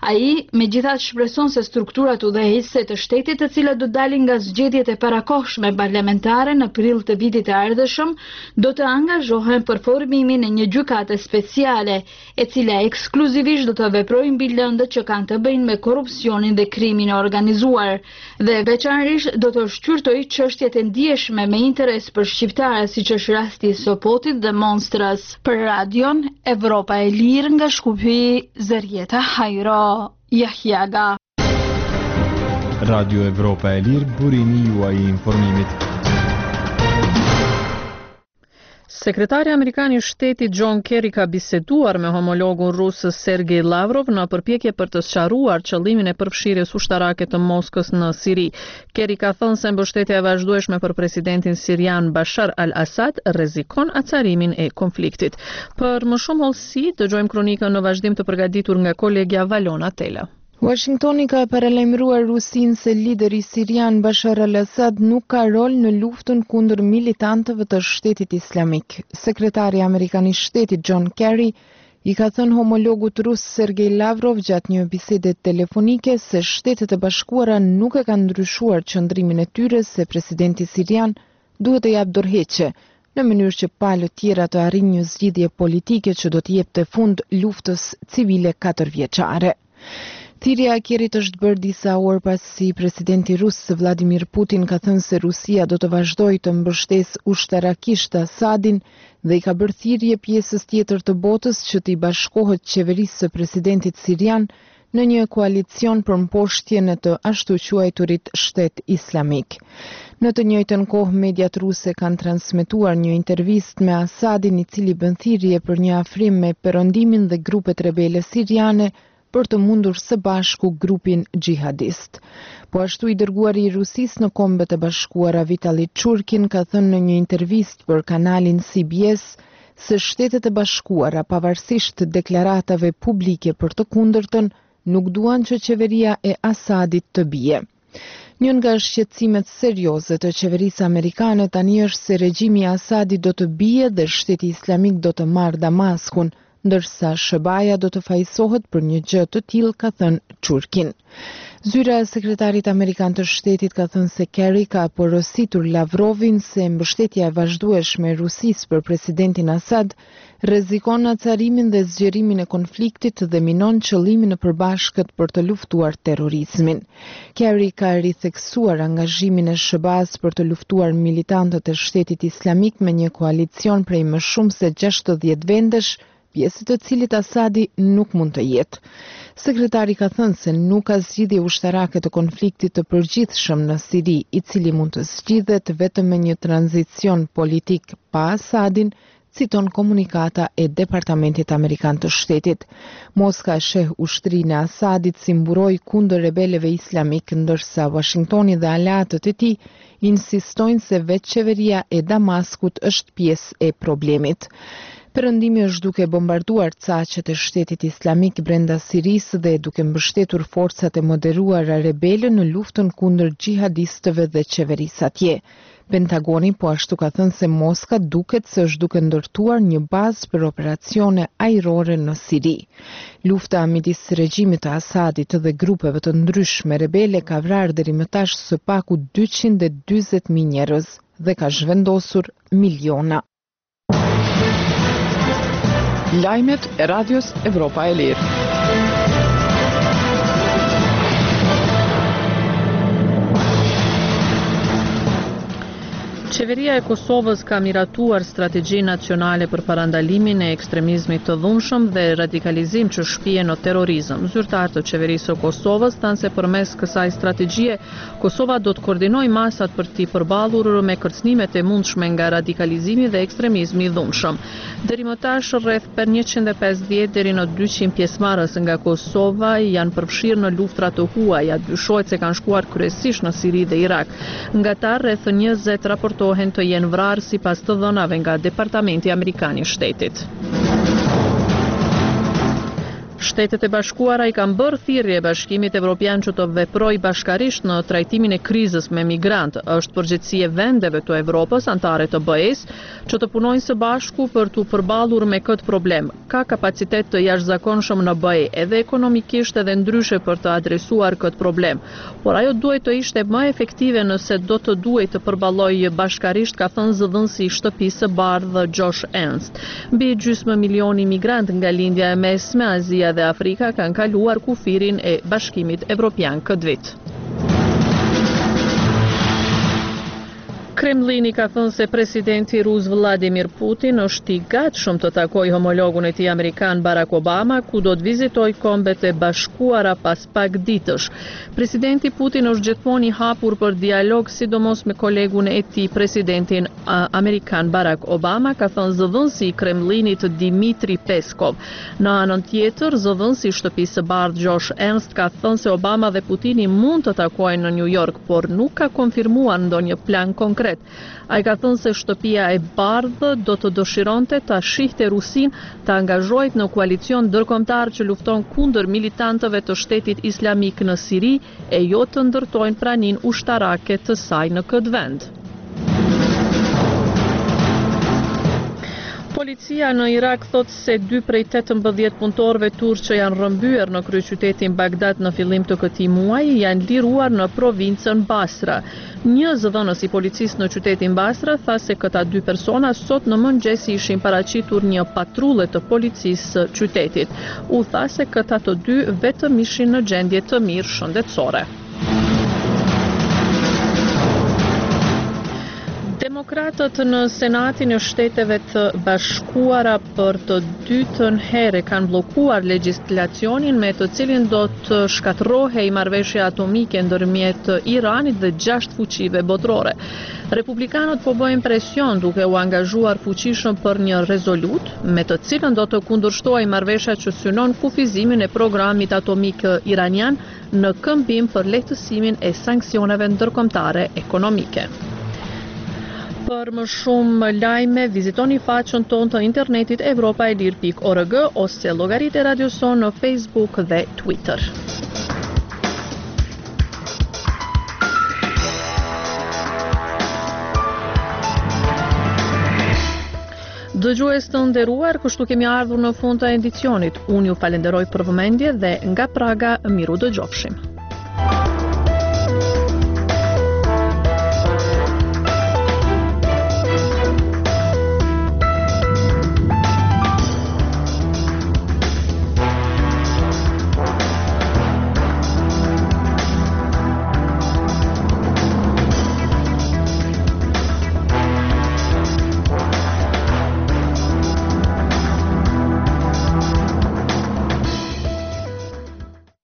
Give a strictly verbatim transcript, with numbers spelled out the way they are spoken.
Ai megjithatë shpreson se strukturat udhëheqëse të shtetit, të cilat do dalin nga zgjedhjet e parakohshme parlamentare në prill të vitit të ardhshëm, do të angazhohen për formimin e një gjykate speciale, e cila ekskluzivisht do të veprojë mbi lëndët që kanë të bëjnë me korrupsionin dhe krimin e organizuar, dhe veçanërisht do të shqyrtojë çështjet e ndjeshme me interes për shqiptarët, siç është rasti i Sopotit dhe Monstrës. Për Radion Evropa e Lirë nga Shkupi, Zërjeta Hajro, Jahjaga. Radio Evropa e Lirë, burimi juaj i informimit. Sekretari Amerikan i Shtetit John Kerry ka biseduar me homologun rus Sergej Lavrov në përpjekje për të sqaruar qëllimin e përfshirjes ushtarake të Moskës në Siri. Kerry ka thënë se mbështetja e vazhdueshme për presidentin sirian Bashar al-Assad rrezikon acarimin e konfliktit. Për më shumë hollësi, dëgjojmë kronikën në vazhdim të përgatitur nga kolegja Valona Tela. Washingtoni ka paralajmëruar Rusinë se lideri sirian Bashar al-Assad nuk ka rol në luftën kundër militantëve të Shtetit Islamik. Sekretari Amerikan i Shtetit John Kerry i ka thënë homologut rus Sergej Lavrov gjatë një bisede telefonike se Shtetet e Bashkuara nuk e kanë ndryshuar qëndrimin e tyre se presidenti sirian duhet të japë dorëheqje, në mënyrë që palët tjera të arrijnë një zgjidhje politike që do të jepte fund luftës civile katërvjeçare. Thirrja e Kerrit është bërë disa orë pasi presidenti rus Vladimir Putin ka thënë se Rusia do të vazhdojë të mbështesë ushtarakisht Assadin dhe i ka bërë thirrje pjesës tjetër të botës që t'i bashkohet qeverisë së presidentit sirian në një koalicion për mposhtjen e të ashtu quajturit Shtet Islamik. Në të njëjtën kohë, mediat ruse kanë transmetuar një intervistë me Assadin, i cili bën thirrje për një afrim me perëndimin dhe grupet rebele siriane për të mundur së bashku grupin gjihadist. Po ashtu i dërguari i Rusisë në Kombet e Bashkuara Vitali Churkin ka thënë në një intervistë për kanalin C B S se Shtetet e Bashkuara, pavarësisht të deklaratave publike për të kundërtën, nuk duan që qeveria e Assadit të bie. Një nga shqetësimet serioze të qeverisë amerikane tani është se regjimi i Assadit do të bie dhe Shteti Islamik do të marrë Damaskun, ndërsa Shëbaja do të fajsohet për një gjë të tillë, ka thënë Churkin. Zyra e sekretarit amerikan të shtetit ka thënë se Kerry ka porositur Lavrovin se mbështetja e vazhdueshme e Rusisë për presidentin Assad rrezikon acarimin dhe zgjerimin e konfliktit dhe minon qëllimin e përbashkët për të luftuar terrorizmin. Kerry ka ritheksuar angazhimin e Shëbaz për të luftuar militantët e Shtetit Islamik me një koalicion prej më shumë se gjashtëdhjetë vendesh, pjesë të cilit Assadi nuk mund të jetë. Sekretari ka thënë se nuk ka zgjidhje ushtarake të konfliktit të përgjithshëm në Siri, i cili mund të zgjidhet vetëm me një tranzicion politik pa Assadin, citon komunikata e Departamentit Amerikan të Shtetit. Moska sheh ushtrinë e Assadit si mburoj kundër rebeleve islamik, ndërsa Washingtoni dhe aleatët e tij insistojnë se vetë qeveria e Damaskut është pjesë e problemit. Perëndimi është duke bombarduar caqet e Shtetit Islamik brenda Sirisë dhe duke mbështetur forcat e moderuara rebele në luftën kundër xhihadistëve dhe qeverisë atje. Pentagoni po ashtu ka thënë se Moska duket se është duke ndërtuar një bazë për operacione ajrore në Siri. Lufta midis regjimit të Assadit dhe grupeve të ndryshme rebele ka vrarë deri më tash së paku dyqind e dyzet mijë njerëz dhe ka zhvendosur miliona. Lajmet e Radios Evropa e Lirë. Qeveria e Kosovës ka miratuar strategji nacionale për parandalimin e ekstremizmit të dhunshëm dhe radikalizim që shpije në terrorizëm. Zyrtarët të qeverisë së Kosovës thanë se përmes kësaj strategjie Kosova do të koordinojë masat për të përballur me kërcënimet e mundshme nga radikalizimi dhe ekstremizmi i dhunshëm. Deri më tash rreth për njëqind e pesëdhjetë deri në dyqind pjesëmarrës nga Kosova janë përfshirë në luftra të huaja. Dyshohet se kanë shkuar kryesisht në Siri dhe Irak. Nga ta rreth njëzet raportohen të jenë vrarë sipas të dhënave nga Departamenti Amerikan i Shtetit. Shtetet e Bashkuara i kanë bërë thirrje Bashkimit Evropian që të veprojë bashkarisht në trajtimin e krizës me migrantë. Është përgjegjësi e vendeve të Evropës antare të B E-s që të punojnë së bashku për të përballur me këtë problem. Ka kapacitet të jashtëzakonshëm në B E, edhe ekonomikisht edhe ndryshe për të adresuar këtë problem. Por ajo duhet të ishte më efektive nëse do të duhet të përballojë bashkarisht, ka thënë zëdhënësi i shtëpisë së bardhë Josh Ernst. Mbi gjysmë milioni migrantë nga lindja e mesme, Azia dhe Afrika kanë kaluar kufirin e Bashkimit Evropian këtë vit. Kremlini ka thënë se presidenti rus Vladimir Putin është i gatshëm të takojë homologun e tij amerikan Barack Obama, ku do të vizitojë Kombet e Bashkuara pas pak ditësh. Presidenti Putin është gjithmonë i hapur për dialog, sidomos me kolegun e tij, presidentin amerikan Barack Obama, ka thënë zëdhënësi i Kremlinit Dmitri Peskov. Në anën tjetër, zëdhënësi i shtëpisë së bardhë Josh Ernst ka thënë se Obama dhe Putini mund të takojnë në New York, por nuk ka konfirmuar ndonjë plan konkret. Ai ka thënë se shtëpia e bardhë do të dëshironte ta shihte Rusin të angazhohet në koalicion ndërkombëtar që lufton kundër militantëve të Shtetit Islamik në Siri e jo të ndërtojnë praninë ushtarake të saj në këtë vend. Policia në Irak thot se dy prej tetëmbëdhjetë punëtorëve turq që janë rrëmbyer në kryeqytetin Bagdad në fillim të këtij muaji janë liruar në provincën Basra. Një zëdhënës i policisë në qytetin Basra tha se këta dy persona sot në mëngjes ishin paraqitur një patrulle të policisë së qytetit. U tha se këta të dy vetëm ishin në gjendje të mirë shëndetësore. Demokratët në Senatin e Shteteve të Bashkuara për të dytën herë kanë bllokuar legjislacionin me të cilin do të shkatërrohej marrëveshja atomike ndërmjet Iranit dhe gjashtë fuqive botërore. Republikanët po bëjnë presion duke u angazhuar fuqishëm për një rezolut me të cilën do të kundërshtojë marrëveshja që synon kufizimin e programit atomik iranian në këmbim për lehtësimin e sanksioneve ndërkombëtare ekonomike. Për më shumë lajme, vizitoni faqen tonë të internetit evropaelir pikë org ose llogaritë e Radio Son në Facebook dhe Twitter. Dëgjues të nderuar, kështu kemi ardhur në fund të edicionit. Unë ju falenderoj për vëmendje dhe nga Praga miru dëgjofshim.